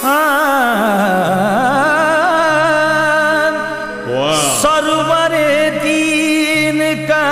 सरवरे दीन का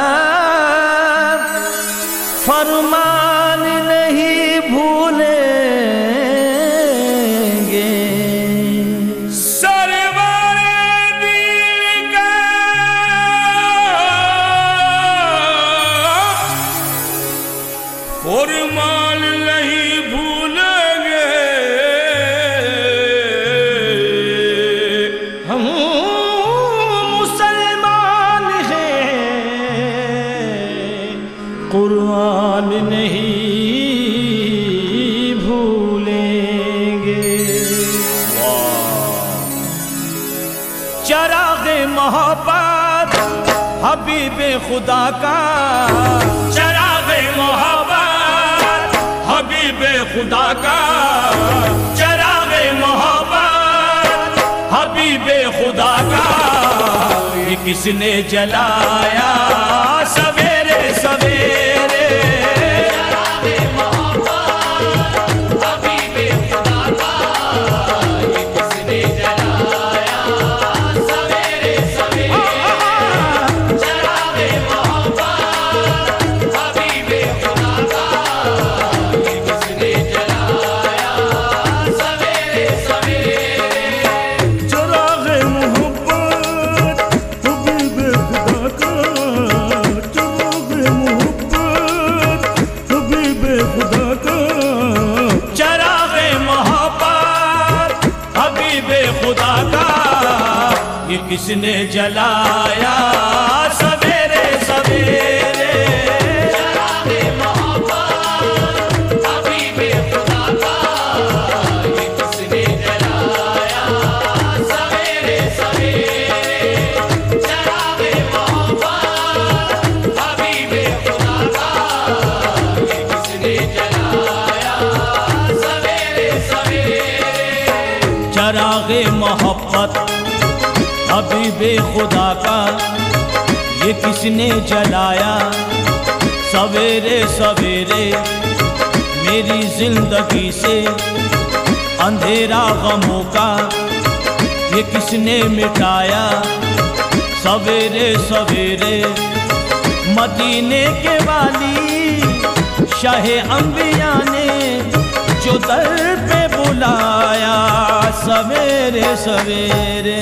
फरमान नहीं भूलेंगे। सरवरे दीन का फरमान नहीं भूलेंगे। हम मुसलमान हैं, कुरान नहीं भूलेंगे। चराग़े मोहब्बत हबीबे खुदा का, चराग़े मोहब्बत हबीबे खुदा का, चराग़े मोहब्बत हबीबे खुदा का। ये किसने जलाया सवेरे सवेरे। चराग़े मोहब्बत हबीबे खुदा का, ये किसने जलाया सवेरे सवेरे। चराग़े मोहब्बत हबीबे खुदा का, ये किसने जलाया सवेरे सवेरे। चराग़े मोहब्बत हबीबे खुदा का, चराग़े मोहब्बत हबीबे खुदा का। चराग़े मोहब्बत हबीबे खुदा का, ये किसने जलाया सवेरे सवेरे। चराग़े मोहब्बत हबीबे खुदा का, ये किसने जलाया सवेरे सवेरे। चराग़े मोहब्बत हबीबे खुदा का, ये किसने जलाया सवेरे सवेरे। चराग़े मोहब्बत हबीबे खुदा का, ये किसने जलाया सवेरे सवेरे। मेरी जिंदगी से अंधेरा गमों का, ये किसने मिटाया सवेरे सवेरे। मदीने के वाली शाहे अंबिया ने जो दर पे बुलाया सवेरे सवेरे।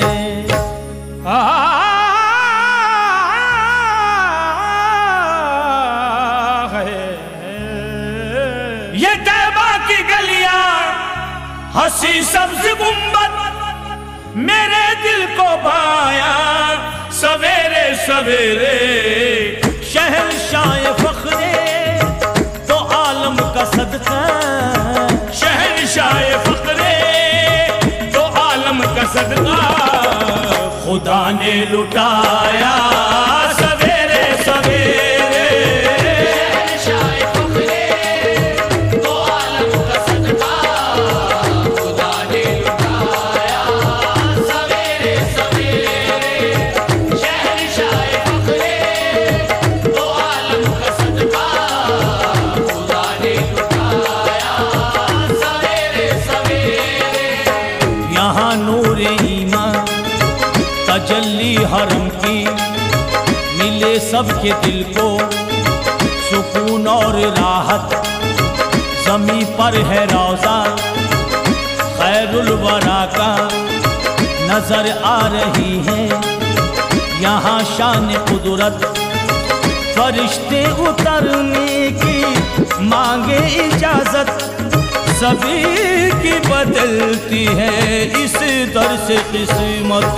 ये तैबा की गलियां हंसी सब्ज गुंबद मेरे दिल को भाया सवेरे सवेरे। शहंशाह फख्रे तो आलम का सदका, शहंशाह फख्रे तो आलम का सदका। खुदा ने लुटाया सवेरे सवेरे। शहंशाह फख्रे तो आलम का सदका, खुदा ने लुटाया सवेरे सवेरे। शहंशाह फख्रे तो आलम का सदका, खुदा ने लुटाया सवेरे सवेरे। यहाँ नूर ईमान तजल्ली हरम की मिले सबके दिल को सुकून और राहत। ज़मीं पर है रौज़ा खैरुल वरा का, नजर आ रही है यहाँ शान कुदरत। फरिश्ते उतरने की मांगे इजाजत, सभी की बदलती है इस दर से किस्मत।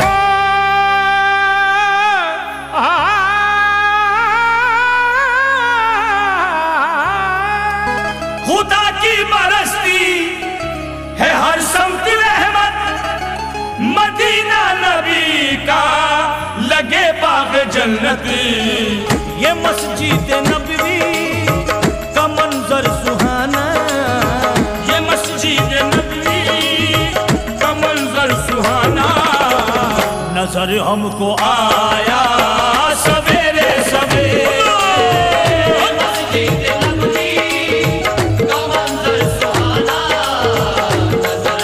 खुदा की बरसती है हर समत रहमत, मदीना नबी का लगे बाग जन्नत। ये मस्जिद नबवी का मंजर सुहाना, ये मस्जिद नबवी का मंजर सुहाना। नजर हमको आया सवेरे सवेरे। मस्जिद नबवी का मंजर सुहाना, नजर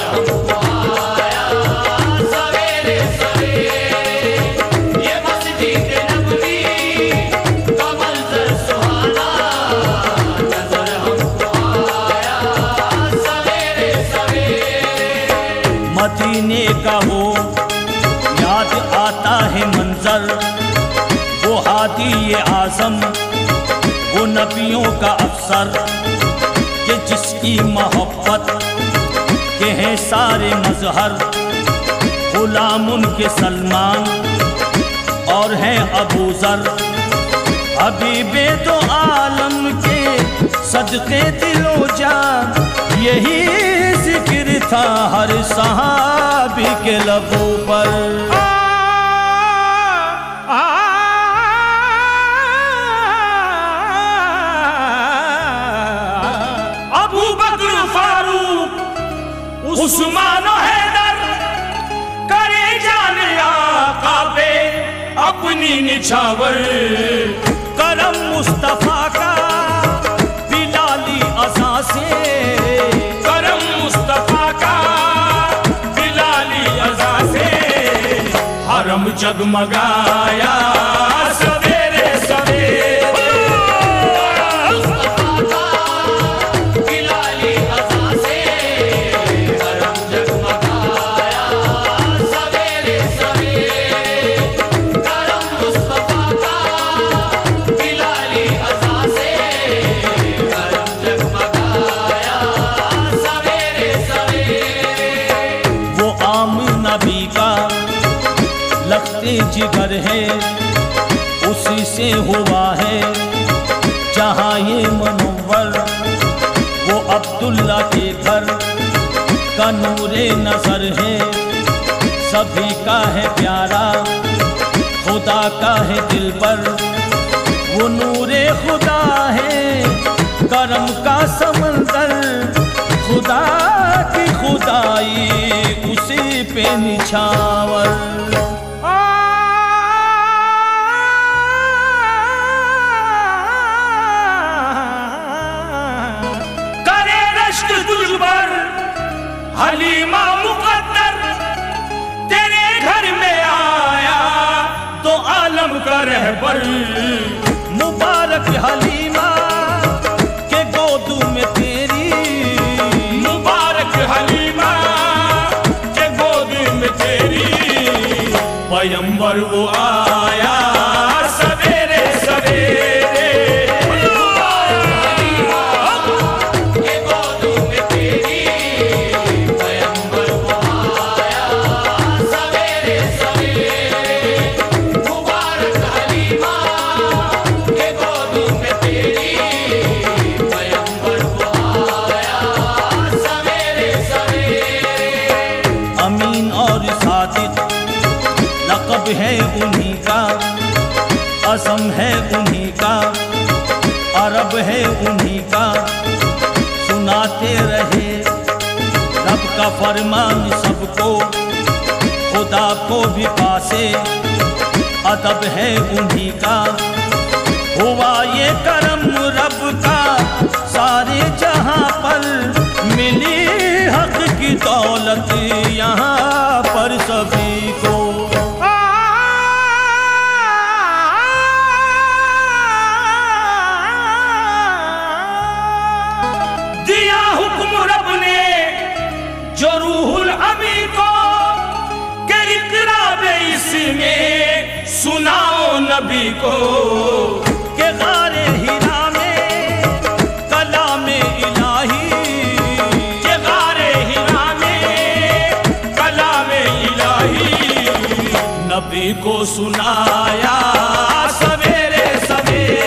मदीने का वो याद आता है मंजर, वो हादी ये आज़म, वो नबियों का अफसर, कि जिसकी मोहब्बत के हैं सारे मजहर। गुलाम उनके सलमान और हैं अबू ज़र, हबीबे दो आलम के सदके दिलो जान, यही जिक्र था हर सहाबी के लबों पर। अबू बकर फारूक उस्मान हैदर करे जाने आका पे अपनी निछावर। करम मुस्तफा का बिलाली अज़ा से, करम मुस्तफा का बिलाली अज़ा से, हरम जगमगाया सवेरे सवेरे। जिगर है उसी से हुआ है जहाँ ये मनव्वर, वो अब्दुल्ला के घर का नूरे नजर है, सभी का है प्यारा खुदा का है दिल पर, वो नूरे खुदा है करम का समंदर, खुदा की खुदाई उसी पे निछावर। हलीमा मुकद्दर तेरे घर में आया तो आलम का रहबर, मुबारक हलीमा के गोद में तेरी, मुबारक हलीमा के गोद में तेरी, पैगंबर वो आया सवेरे सवेरे। है उन्हीं का, असम है उन्हीं का, अरब है उन्हीं का, सुनाते रहे रब का फरमान सबको, खुदा को भी पासे अदब है उन्हीं का, हुआ ये करम रब का सारे जहां पर, मिली हक की दौलत यहाँ पर सभी को। जो रूहुल अमी को के इकरार इसमें सुनाओ नबी को, के गारे हिरा में कलामे इलाही, के गारे हिरा में कलामे इलाही, नबी को सुनाया सवेरे सवेरे।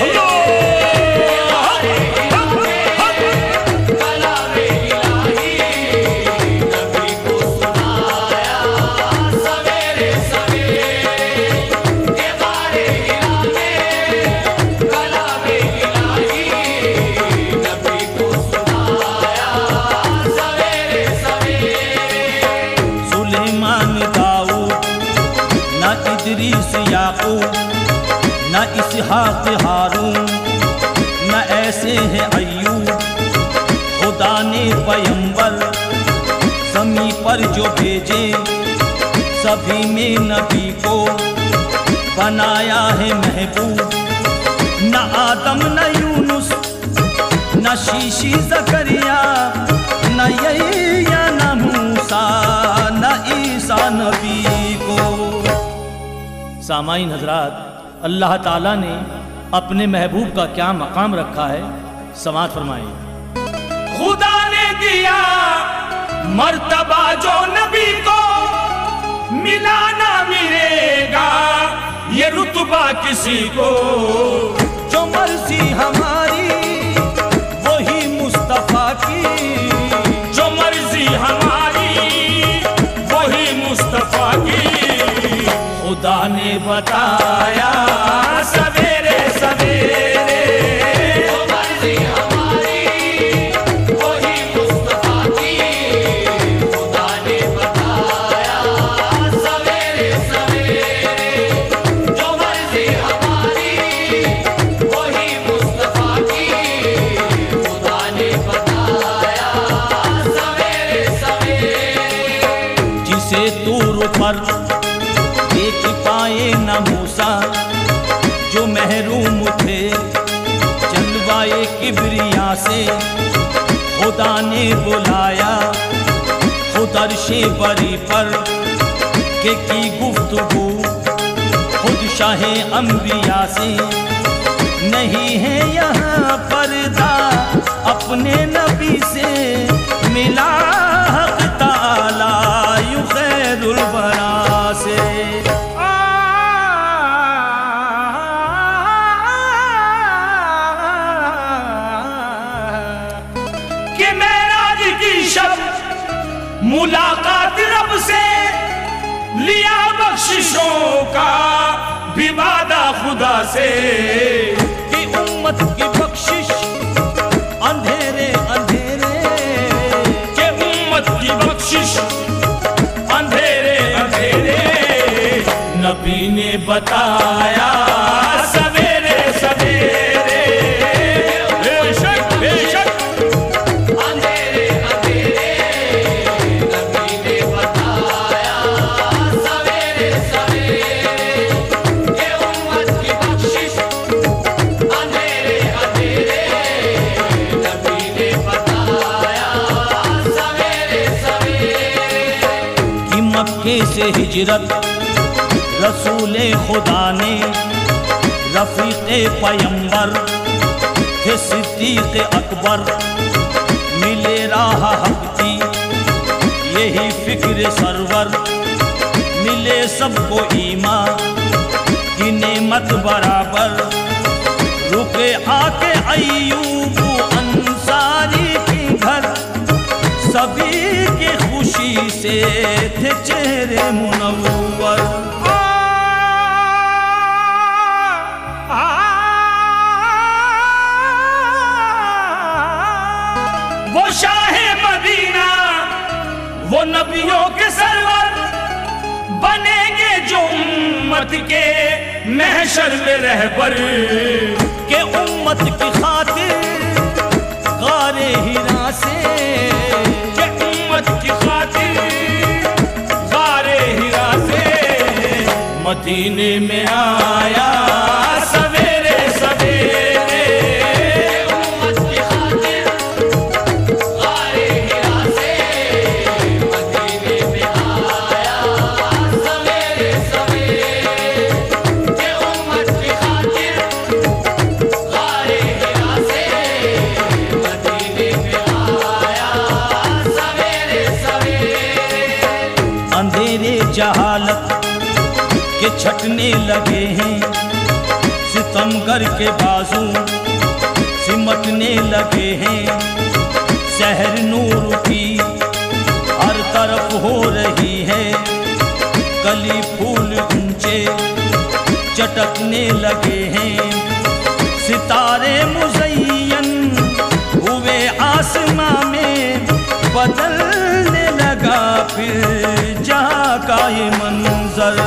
न इसहाक हारून न ऐसे हैं अय्यूब, खुदा ने पैगंबर ज़मीं पर जो भेजे सभी में नबी को बनाया है महबूब। न आदम न यूनुस न शीशी ज़करिया न यह्या न मूसा न सामाईन हजरात, अल्लाह ताला ने अपने महबूब का क्या मकाम रखा है, समाअत फरमाएं। खुदा ने दिया मर्तबा जो नबी को मिला ना मिलेगा ये रुतबा किसी को। जो मर्जी हमारी वही मुस्तफा की, जो मर्जी हमारी वही मुस्तफा की। खुदा ने बताया सवेरे सवेरे जो मर्जी हमारी वही मुस्तफा की। खुदा ने बताया सवेरे सवेरे जो मर्जी हमारी वही मुस्तफा की। खुदा ने बताया सवेरे सवेरे जिसे तूर पर देख पाए न मूसा, जो महरूम थे जलवाए किबरिया से, खुदा ने बुलाया खुद अर्शे बरी पर के की गुफ्तगू खुद शाहे अंबिया से। नहीं है यहाँ पर्दा अपने नबी से, मिला हक ताला यू खैरुल वरा से। कि मेराज की शब मुलाकात रब से, लिया बख्शिशों का भी वादा खुदा से। कि उम्मत की बख्शिश अंधेरे अंधेरे, कि उम्मत की बख्शिश अंधेरे अंधेरे। नबी ने बताया सवेरे सवेरे बेशक बेशक अंधेरे अंधेरे नबी ने बताया सवेरे सवेरे ये उम्मत की बख्शिश। अंधेरे अंधेरे नबी ने बताया सवेरे सवेरे कि मक्के से हिजरत रसूले खुदा ने, रफीक़े पैगंबर थे सिद्दीक़ अकबर, मिले राह हक की यही फिक्र सरवर, मिले सबको ईमा की नेमत बराबर। रुके आके अय्यूब अंसारी के घर, सभी की खुशी से थे चेहरे मुनव्वर। वो शाहे मदीना वो नबियों के सरवर, बनेंगे जो उम्मत के महशर में रहबर। के उम्मत की खातिर गारे हिरा से, के उम्मत की खातिर गारे हिरा से। मदीने में आया सवेरे सवेरे। उम्मत की खातिर गारे हिरा से मदीने में आया सवेरे सवेरे। ये उम्मत की खातिर गारे हिरा से मदीने में आया सवेरे सवेरे। अंधेरे जहालत के छटने लगे हैं, सितमगर के बाजू सिमटने लगे हैं। शहर नूर की हर तरफ हो रही है, कली फूल ऊंचे चटकने लगे हैं। सितारे मुज़य्यन हुए आसमां में, बदलने लगा फिर जहाँ का ये मंजर।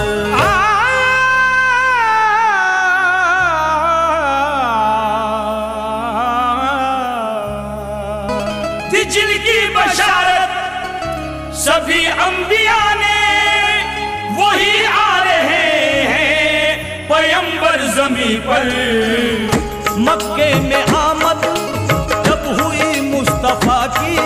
जिनकी बशारत सभी अंबिया ने, वही आ रहे हैं पैगंबर ज़मीं पर। मक्के में आमद जब हुई मुस्तफा की,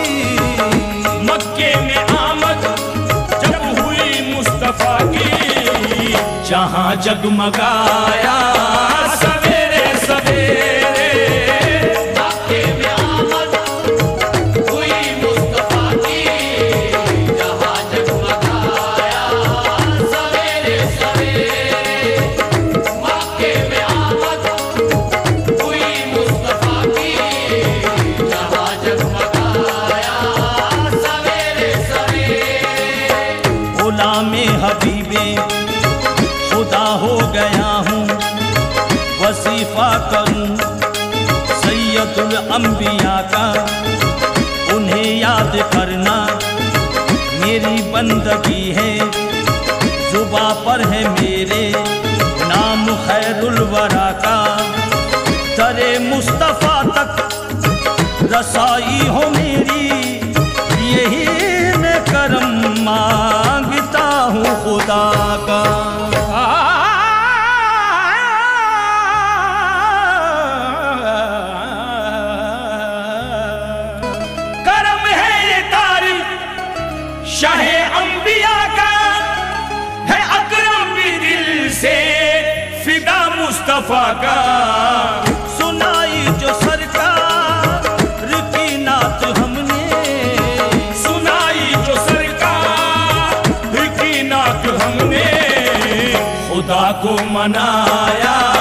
मक्के में आमद जब हुई मुस्तफा की। जहां जगमगाया सवेरे सवेरे। मक्के में आमद हुई मुस्तफा की, जहां जगमगाया सवेरे सवेरे। मक्के में आमद हुई मुस्तफा की, जहां जगमगाया सवेरे सवेरे। गुलामे हबीबे खुदा हो गया हूँ, वजीफा करूँ सैयदुल अंबिया का। उन्हें याद करना मेरी बंदगी है, जुबा पर है मेरे नाम खैरुल वरा का। दरे मुस्तफ़ा तक रसाई हो मेरी, यही मैं करम मांगता हूँ खुदा का। करम है ये तारीफ शाहे अंबिया का, है अकरम भी दिल से फिदा मुस्तफा का। सुनाई जो सरकार की नात हमने, सुनाई जो सरकार की नात हमने, खुदा को मनाया